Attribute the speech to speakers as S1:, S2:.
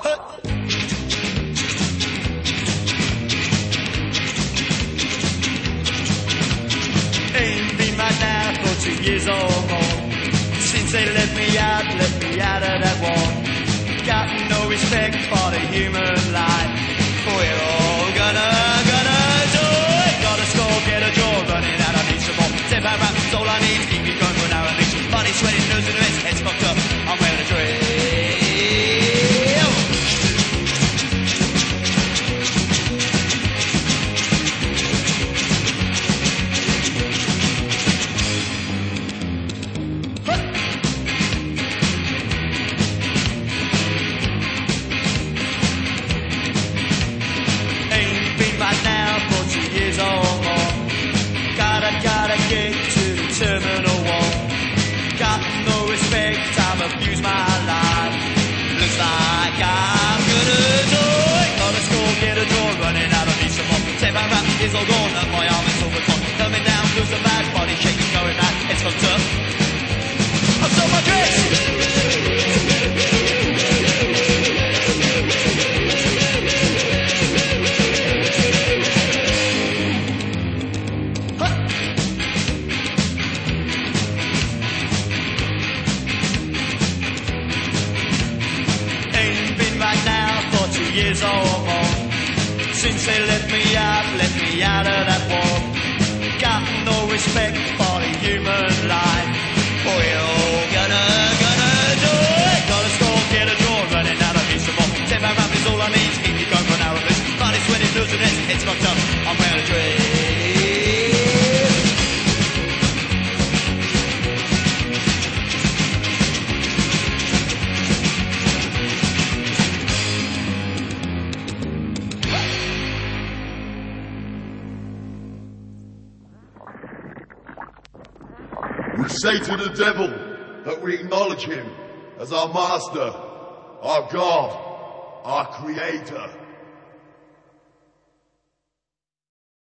S1: Ain't been right now for 2 years or more since they let me out of that war. Got no respect for the human life. We're all gonna do it. Gotta score, get a draw, running out of need some more. 10 pound rounds is all I need. Keep me going for an hour at least. Body sweating, nose in the rest, head's fucked up. I'm wearing a dress. Gotta get to the terminal wall. Got no respect, I've abused my life. Looks like I'm gonna do it. Gotta score, get a draw, running out of me some more. 10 pound rap is all gone, and my arm is overcome. Coming down, lose the bag, body shaking, going back, it's fucked up. I've sold my dress. Years or more since they let me out of that war. Got no respect for the human life. We're all gonna do it. Gotta score, get a draw, running out of me some more. 10 pound rap is all I need to keep me going for an hour at least. Body sweating, losing it, it's fucked up. I'm wearing a dress.
S2: We say to the devil that we acknowledge him as our master, our God, our creator.